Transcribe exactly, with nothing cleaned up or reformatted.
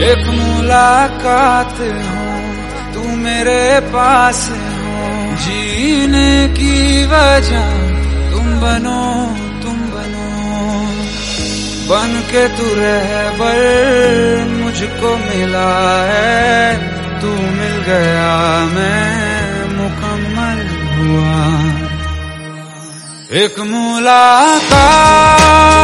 एक मुलाकात हो, तू मेरे पास हो, जीने की वजह तुम बनो, तुम बनो। बन के तू रहबर मुझको मिला है, तू मिल गया मैं मुकम्मल हुआ। एक मुलाकात